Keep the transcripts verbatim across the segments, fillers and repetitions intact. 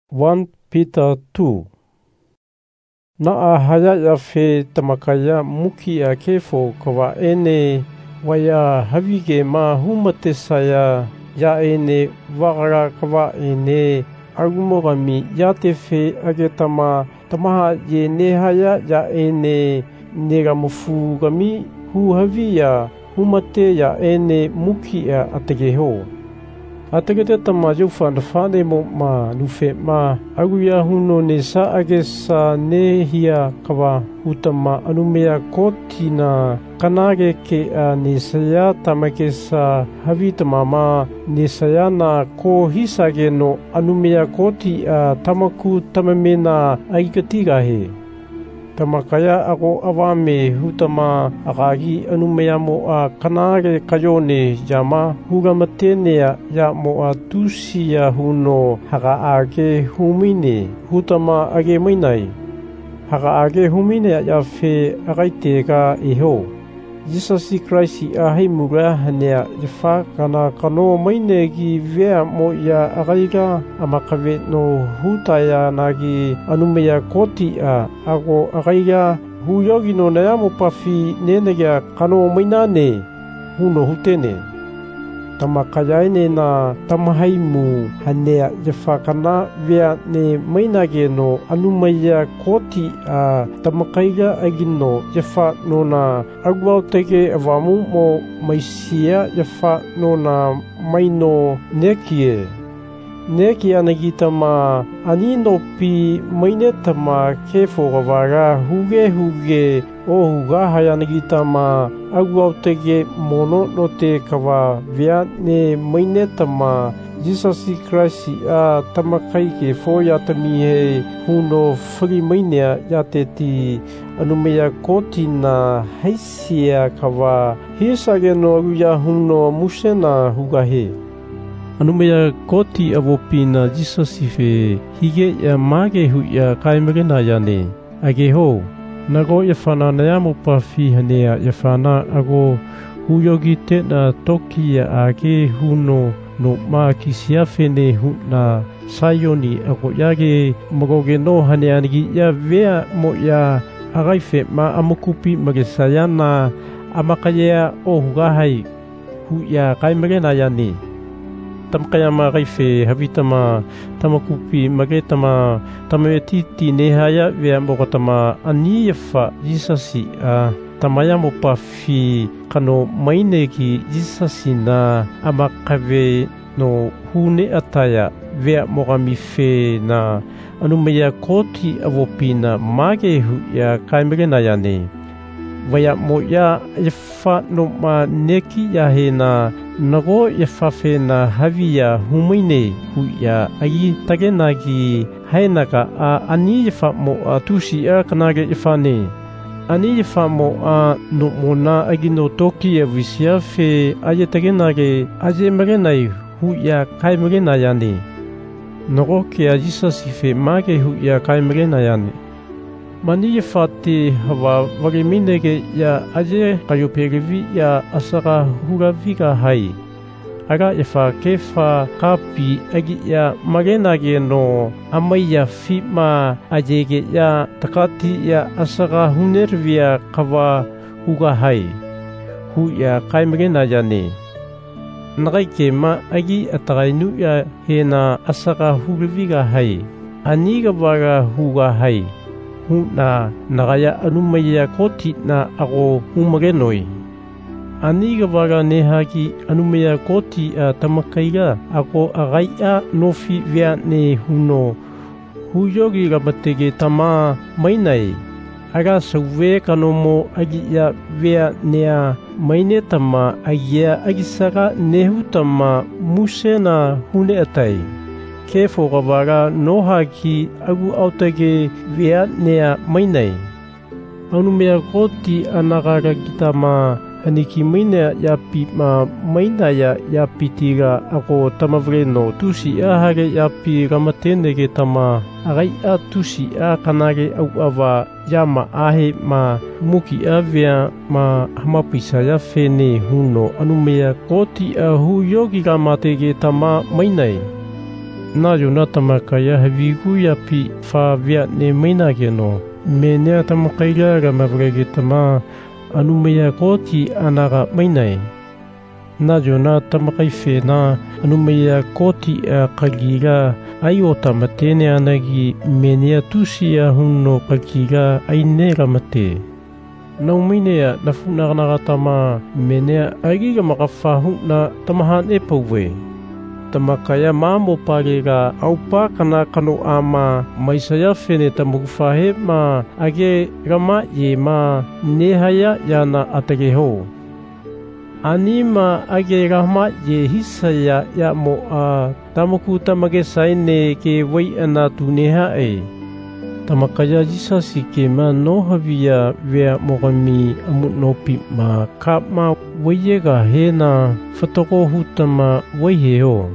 First Peter two. Na a haya ya fe tamakaya muki a kefo kawa ene waya havige ma humate saya ya ene wagara kawa ene argumogami ya te fe agetama tamaha ye ne haya ya ene negamufu gami hu havia humate ya ene muki a ategeho. Atagete tama jufa na fane mo ma nufe ma aguya huno ne sa age sa ne hia kawa utama anumea koti na kanage ke a ne saya tamake sa havitama ma ne saya na ko hisage no anumea koti a tamaku tamamena aikatiga he. Tamakaya ako awame hutama akagi anumea mo a kanage kayone yama hugamatenea ya mo a tusia huno haka age humine hutama age mainai haka age humine ya fe agaitega iho Jesus Christ a heimura hanea jefa kana kano mainegi vea mo ya agaiga amakave no hutaya nagi anumea koti a ago agaiga huyogi no nayamo pafi nenega kano mainane huno hutene tamakayaine na tamahaimu hanea jefa kana vea ne mainage no anumea koti a tamakaiga agino jefa no na agwao tege avamu mo maisia jefa no na maino nekie neki anagitama anino pi mainetama kefo gavara huge huge o huga hayanagitama agwao tege mono no te kawa vea ne mainetama Jesus Christ a tamakai ke foya tamihe huno free mainea yateti anumea koti na haisia kawa hisage no aguya huno musena hugahe anumea koti avopina Jesus ife hige ya mage hu ya kaimegena yane ageho nago yafana nayamo pafi hanea yafana ago huyogi te na toki ya age huno no ma kisiafene hu na sayoni ago yage mogoge no haneanigi ya vea mo ya agaife ma amukupi magesayana amakaya o hugahai hu ya kaimegena yane tamkaya ma gaife havitama tamakupi magetama tametiti nehaya vea mogotama aniyefa jisasi a tamaya mo pafi kano mainegi jisasi na amakave no hune ataya vea mogami fe na anumea koti avopina mage hu ya kaimegena yane vaya mo ya yefa no ma neki ya hena nago yefa fe na havia humaine hu ya agi tagenagi hainaka a ani yefa mo a tusi a kanage yefa ne ani yefa mo a no mona agi no toki ya visia fe aje tagenage aje magenai hu ya kai magena yane nago ke a Jesus fe mage hu ya kai magena yane mani fati hawa wariminege ya aje kayoperevi ya asara huraviga hai aga efa kefa kapi agi ya magenage no amaya fima ajege ya takati ya asara hunervia kawa huga hai hu ya kaimegena yane nagaike ma agi atagainu ya hena asara huraviga hai aniga baga huga hai huna nagaya anumaya koti na ako humagenoi aniga baga nehagi anumaya koti a tamakaiga ako agaya nofi vea ne huno huyogi gabatege tama mainai aga sauve kanomo agiya vea nea maine tama agia agisaka nehutama musena hune atai kefo gavara nohaki agu autage vea nea mainai anumea koti anagaga gitama haniki mainea ya pi ma mainaya ya pitiga ako tamavreno tusi ahage ya pi ramatenege tama agai a tusi a kanage au ava yama ahe ma muki avea ma hamapisa ya fene huno anumea koti a hu yogi gamatege tama mainai Na yuna tamakaya havigu yapi fa via ne maina geno. Menea tamakaya ramavrege tama anumaya koti anaga mainai. Na yuna tamakai fena anumaya koti a kagira ayo tamatene anagi menea tusia huno kagira aine ramate. Nau mainea na funaganaga tama menea agiga makafahu na tamahan e pauwe. Tamakaya mamo parega aupa kana kano ama maisaya fene tamufahe ma age rama ye ma nehaya yana atageho. Anima age rama ye hisaya ya mo a tamuku tamage saine ke wai ana tuneha e. Tamakaya jisasi ke ma no havia vea mogami amunopi ma ka ma waiega hena fatoko hutama waiheo.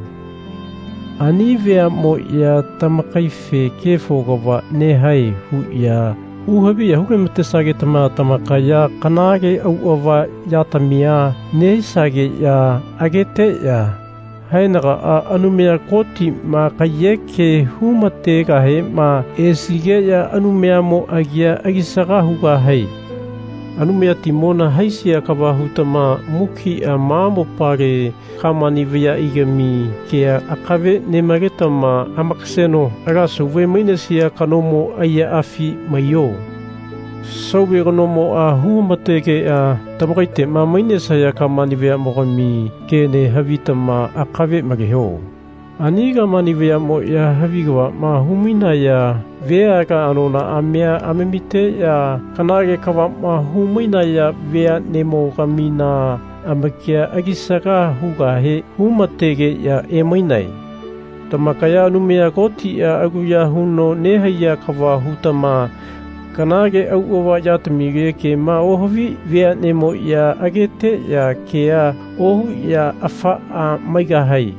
Ani vea mo ia tamakai fe ke fogawa ne hai hu ia uhavi ya huke mutesage tama tamakaya kanage au ava ya tamia ne sage ya agete ya hainaga a anumea koti ma kayeke humate ga he ma esige ya anumea mo agia agisaga huga hai anumea timona haisia kabahutama muki a mamo pare kamani via igami ke akave ne magetama amakseno aga suwe mainesia kanomo aya afi mayo sobe konomo a humate ke a tamaite ma mainesaya kamani via mogami ke ne havitama akave mageho aniga mani vea mo ya havigawa ma humina ya vea ka anona amea amemite ya kanage kawa ma humina ya vea nemo kamina amakia agisaka huga he humatege ya emainai. Tamakaya anumea koti ya aguya huno nehaya kawa hutama kanage au owa yatamige ke ma ohovi vea nemo ya agete ya kea ohu ya afa a maigahai.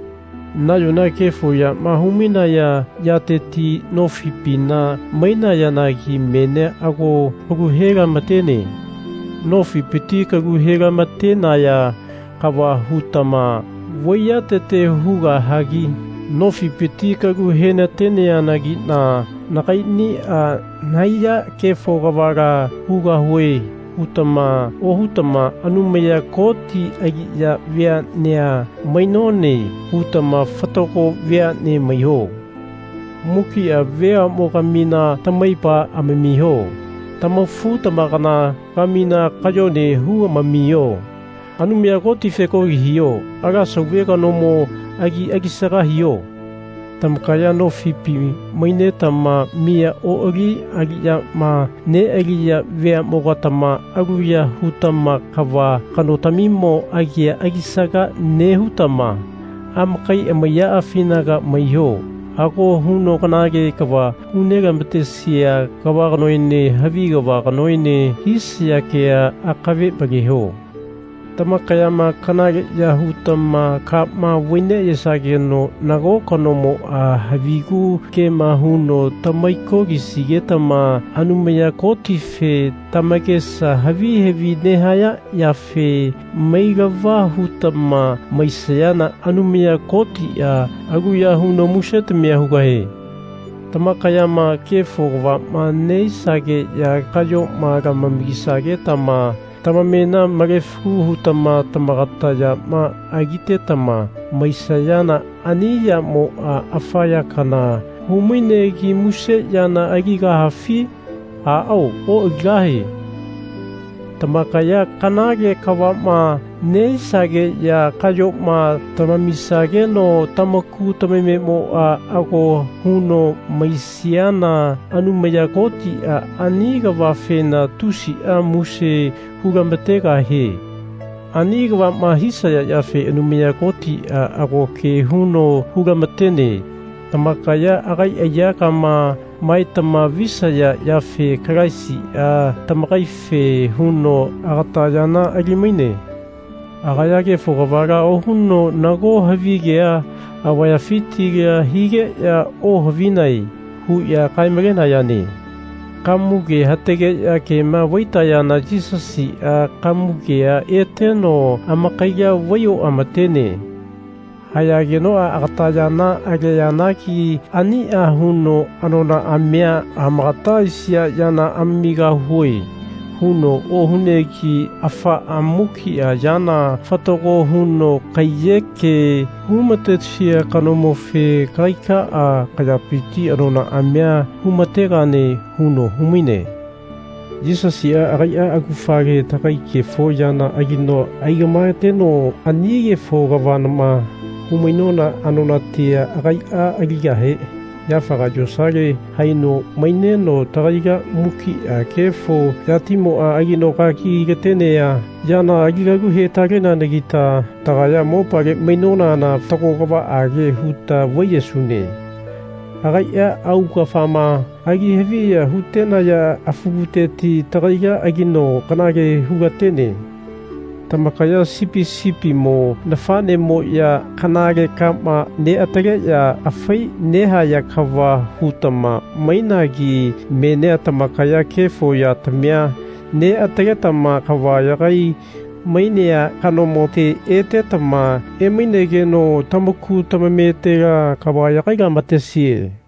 Na yuna kefo ya mahumina ya yateti no fipina maina ya nagi mene ago kaguhega matene. No fipiti kaguhega matena ya kawa hutama waya tete huga hagi. No fipiti kaguhena tene ya nagi na nakaini a naya kefo gawara huga hue. Hutama o hutama anumaya koti agi ya vea nea mainone hutama fatoko vea ne maiho. Muki a vea mo kamina tamaipa amemiho. Tamafu tamakana kamina kayone hua mamiyo. Anumaya koti feko hiyo. Aga sawega nomo agi agisaka hiyo. Tamakaya no fipi maine tama mia o agi agi ya ma ne agi ya vea mogatama agu ya hutama kawa kanotamimo agi ya agisaga ne hutama amakai amaya afinaga maiho ako huno kanage kawa hunega mtesia kawa kanoine haviga wa kanoine hisia kea akave bageho. Tamakaya ma kanage ya hutama ka ma wine yesage no nago kanomo a havigu ke mahuno tamaiko gisige tama anumaya koti fe tamakesa havi hevi nehaya ya fe maigava hutama maisayana anumaya koti ya aguya huno mushet mea hugahe. Tamakaya ma kefogwa ma neisage ya kayo ma gamamisage tama tamamena marefu hutama tamakata ya ma agite tama maisayana aniya mo a afaya kana humine gi muse yana agiga hafi a au o igahe. Tamakaya kanage kawa ma neisage ya kayo ma tamamisage no tamaku tameme mo a ako huno maisiana anumaya koti a aniga wafena tusi a muse hugamatega he. Aniga wa mahisaya yafe anumaya koti a ako ke huno hugamatene. Tamakaya agai ayaka ma mai tama visaya yafe karaisi a tamakai fe huno agatayana agimaine. Agayage fogavara o huno nago havigea awayafitigia hige ya o havinai hu ya kaimagena yani. Kamuge hatege ya ke ma waitayana jisasi a kamuge ya eteno amakaya wayo amatene. hayagenoa akatayana ageyanaki ani ahuno anona amia amagataisia yana amiga hui. Huno o huneki afa amuki a yana fatogo huno kayeke humatetsia kanomofe kaika a kayapiti anona amia humategane huno humine. Jisasia aria agufage takaike fo yana agino aigamate no anige fo gavanama humainona anona tia aria agigahe. Yafaga josage haino maineno tagaiga muki a kefo yatimo a agino kaki getenea yana agigagu he tagena negita tagaya mopage mainona na takogava age huta wayesune agaya auka fama agi hevia hutena ya afuguteti tagaiga agino kanage hugatene tamakaya sipi sipi mo nafane mo ya kanage kama ne atage ya afai neha ya kawa hutama mainagi mene atamakaya kefo ya tamia ne atage tama kawa ya gai mainea kanomote ete tama eminege no tamaku tamamete ga kawa ya gai ga matesie.